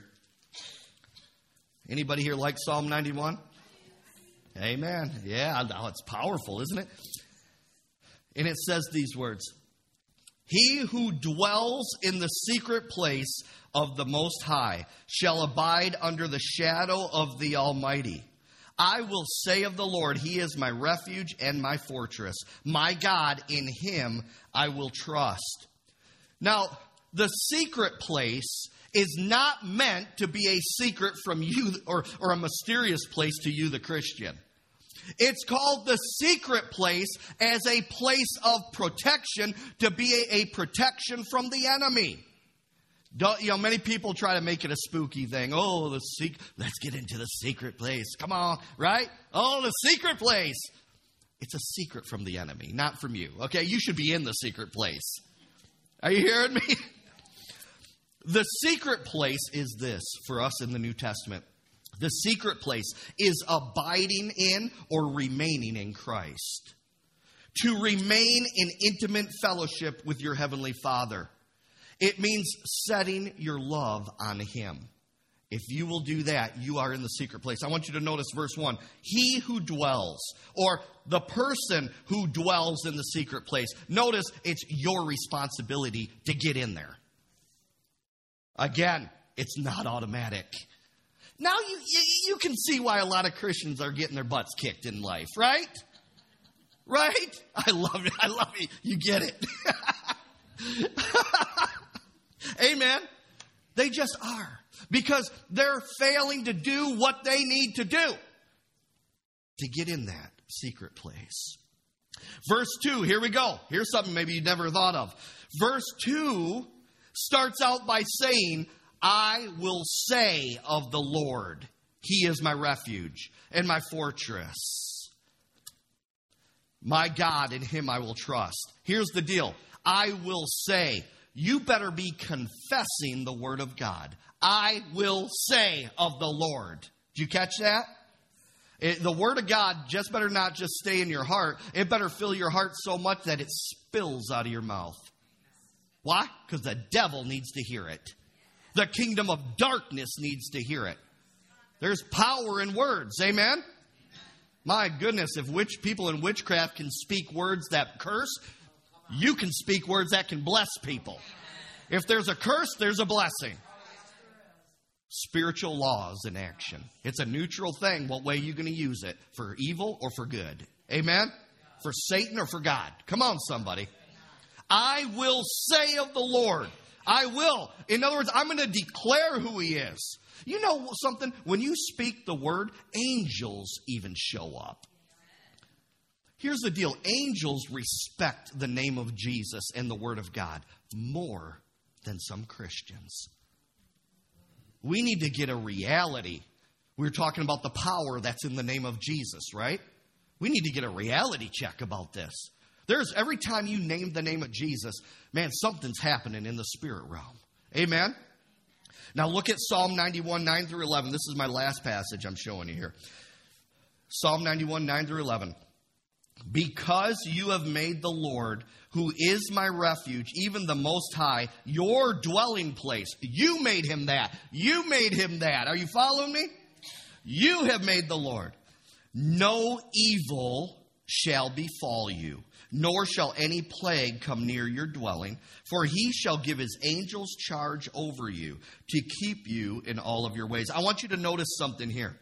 Anybody here like Psalm ninety-one? Amen. Yeah, it's powerful, isn't it? And it says these words. He who dwells in the secret place of the Most High shall abide under the shadow of the Almighty. I will say of the Lord, He is my refuge and my fortress. My God, in Him I will trust. Now, the secret place is not meant to be a secret from you or, or a mysterious place to you, the Christian. It's called the secret place as a place of protection, to be a, a protection from the enemy. Don't, you know, many people try to make it a spooky thing. Oh, the secret, let's get into the secret place. Come on, right? Oh, the secret place. It's a secret from the enemy, not from you. Okay, you should be in the secret place. Are you hearing me? The secret place is this for us in the New Testament. The secret place is abiding in or remaining in Christ. To remain in intimate fellowship with your Heavenly Father. It means setting your love on Him. If you will do that, you are in the secret place. I want you to notice verse one. He who dwells, or the person who dwells in the secret place. Notice it's your responsibility to get in there. Again, it's not automatic. Now you, you you can see why a lot of Christians are getting their butts kicked in life, right? Right? I love it. I love it. You get it. Amen. They just are. Because they're failing to do what they need to do to get in that secret place. Verse two, here we go. Here's something maybe you never thought of. Verse two starts out by saying, I will say of the Lord, He is my refuge and my fortress. My God, in Him I will trust. Here's the deal. I will say. You better be confessing the Word of God. I will say of the Lord. Did you catch that? It, the Word of God just better not just stay in your heart. It better fill your heart so much that it spills out of your mouth. Why? Because the devil needs to hear it. The kingdom of darkness needs to hear it. There's power in words. Amen? My goodness, if witch people in witchcraft can speak words that curse, you can speak words that can bless people. If there's a curse, there's a blessing. Spiritual laws in action. It's a neutral thing. What way are you going to use it? For evil or for good? Amen? For Satan or for God? Come on, somebody. I will say of the Lord. I will. In other words, I'm going to declare who He is. You know something? When you speak the word, angels even show up. Here's the deal. Angels respect the name of Jesus and the Word of God more than some Christians. We need to get a reality. We were talking about the power that's in the name of Jesus, right? We need to get a reality check about this. There's every time you name the name of Jesus, man, something's happening in the spirit realm. Amen? Now look at Psalm ninety-one, nine through eleven. This is my last passage I'm showing you here. Psalm ninety-one, nine through eleven. Because you have made the Lord, who is my refuge, even the Most High, your dwelling place. You made Him that. You made Him that. Are you following me? You have made the Lord. No evil shall befall you, nor shall any plague come near your dwelling. For He shall give His angels charge over you to keep you in all of your ways. I want you to notice something here.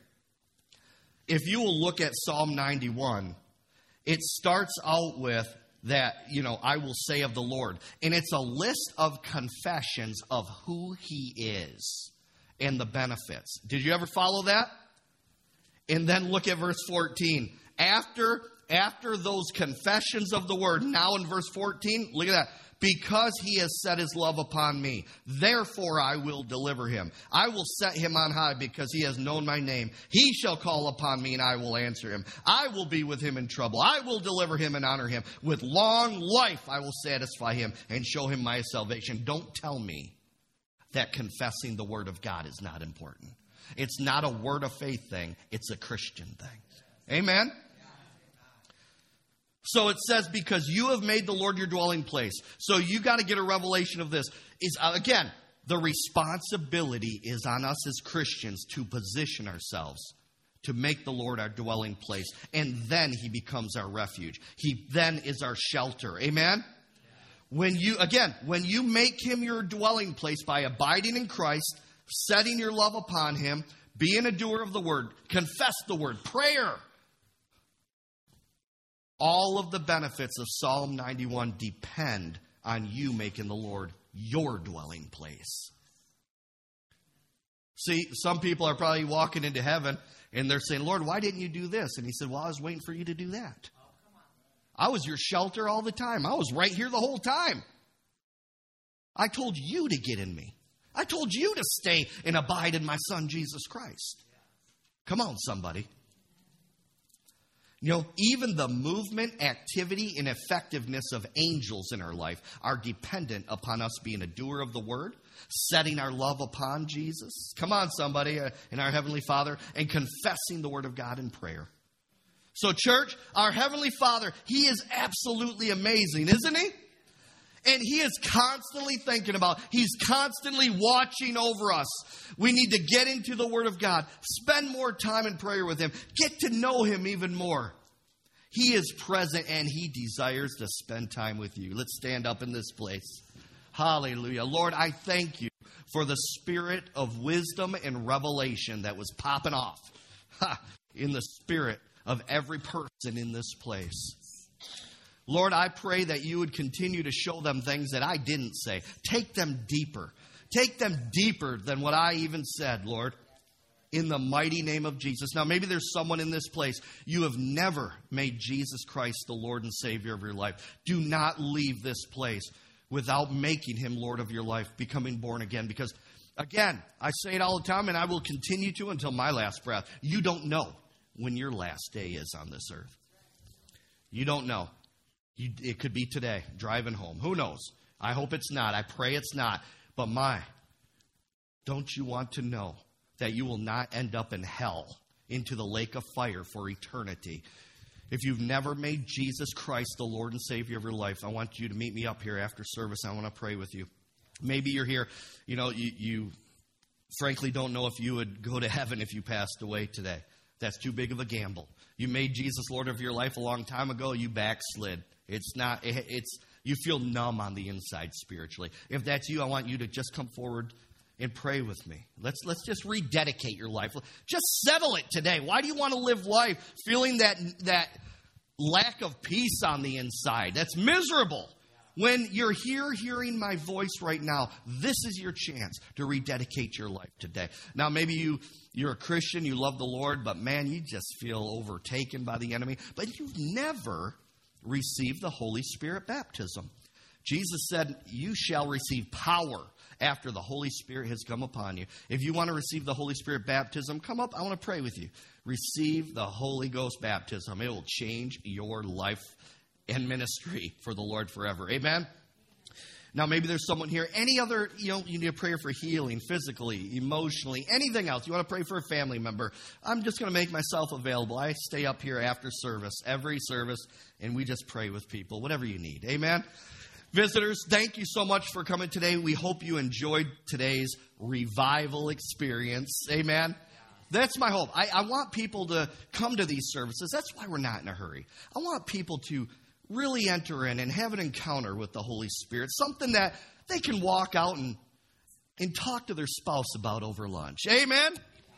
If you will look at Psalm ninety-one, it starts out with that, you know, I will say of the Lord. And it's a list of confessions of who He is and the benefits. Did you ever follow that? And then look at verse fourteen. After, after those confessions of the Word, now in verse fourteen, look at that. Because He has set His love upon me, therefore I will deliver him. I will set him on high because he has known my name. He shall call upon me and I will answer him. I will be with him in trouble. I will deliver him and honor him. With long life I will satisfy him and show him my salvation. Don't tell me that confessing the Word of God is not important. It's not a word of faith thing. It's a Christian thing. Amen? So it says, because you have made the Lord your dwelling place. So you got to get a revelation of this. Is uh, again, the responsibility is on us as Christians to position ourselves to make the Lord our dwelling place. And then He becomes our refuge. He then is our shelter. Amen? When you, again, when you make Him your dwelling place by abiding in Christ, setting your love upon Him, being a doer of the Word, confess the Word, prayer. All of the benefits of Psalm ninety-one depend on you making the Lord your dwelling place. See, some people are probably walking into heaven and they're saying, Lord, why didn't you do this? And He said, well, I was waiting for you to do that. I was your shelter all the time. I was right here the whole time. I told you to get in me. I told you to stay and abide in my Son, Jesus Christ. Come on, somebody. You know, even the movement, activity, and effectiveness of angels in our life are dependent upon us being a doer of the Word, setting our love upon Jesus. Come on, somebody, uh, and our Heavenly Father, and confessing the Word of God in prayer. So, church, our Heavenly Father, He is absolutely amazing, isn't He? And He is constantly thinking about, He's constantly watching over us. We need to get into the Word of God. Spend more time in prayer with Him. Get to know Him even more. He is present and He desires to spend time with you. Let's stand up in this place. Hallelujah. Lord, I thank You for the spirit of wisdom and revelation that was popping off ha, in the spirit of every person in this place. Lord, I pray that You would continue to show them things that I didn't say. Take them deeper. Take them deeper than what I even said, Lord, in the mighty name of Jesus. Now, maybe there's someone in this place. You have never made Jesus Christ the Lord and Savior of your life. Do not leave this place without making Him Lord of your life, becoming born again. Because, again, I say it all the time, and I will continue to until my last breath. You don't know when your last day is on this earth. You don't know. You, it could be today, driving home. Who knows? I hope it's not. I pray it's not. But my, don't you want to know that you will not end up in hell into the lake of fire for eternity. If you've never made Jesus Christ the Lord and Savior of your life, I want you to meet me up here after service. I want to pray with you. Maybe you're here, you know, you, you frankly don't know if you would go to heaven if you passed away today. That's too big of a gamble. You made Jesus Lord of your life a long time ago. You backslid. It's not, it, it's, you feel numb on the inside spiritually. If that's you, I want you to just come forward and pray with me. Let's, let's just rededicate your life. Just settle it today. Why do you want to live life feeling that, that lack of peace on the inside? That's miserable. When you're here hearing my voice right now, this is your chance to rededicate your life today. Now, maybe you, you're a Christian, you love the Lord, but man, you just feel overtaken by the enemy. But you've never received the Holy Spirit baptism. Jesus said, you shall receive power after the Holy Spirit has come upon you. If you want to receive the Holy Spirit baptism, come up. I want to pray with you. Receive the Holy Ghost baptism. It will change your life and ministry for the Lord forever. Amen? Now, maybe there's someone here. Any other, you know, you need a prayer for healing, physically, emotionally, anything else. You want to pray for a family member. I'm just going to make myself available. I stay up here after service, every service, and we just pray with people, whatever you need. Amen? Visitors, thank you so much for coming today. We hope you enjoyed today's revival experience. Amen? That's my hope. I, I want people to come to these services. That's why we're not in a hurry. I want people to really enter in and have an encounter with the Holy Spirit, something that they can walk out and, and talk to their spouse about over lunch. Amen?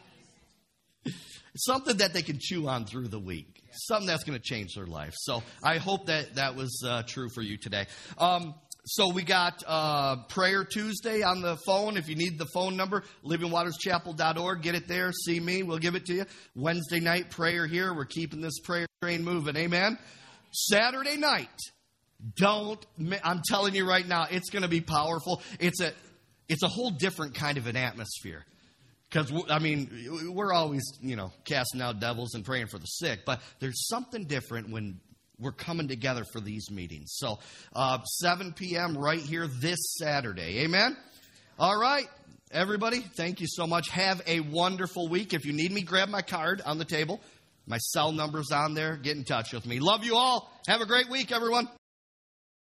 Something that they can chew on through the week. Something that's going to change their life. So I hope that that was uh, true for you today. Um, so we got uh, Prayer Tuesday on the phone. If you need the phone number, living waters chapel dot org. Get it there. See me. We'll give it to you. Wednesday night prayer here. We're keeping this prayer train moving. Amen? Saturday night. Don't, I'm telling you right now, it's going to be powerful. It's a, it's a whole different kind of an atmosphere. Because, I mean, we're always, you know, casting out devils and praying for the sick. But there's something different when we're coming together for these meetings. So, uh, seven p.m. right here this Saturday. Amen? All right. Everybody, thank you so much. Have a wonderful week. If you need me, grab my card on the table. My cell number's on there. Get in touch with me. Love you all. Have a great week, everyone.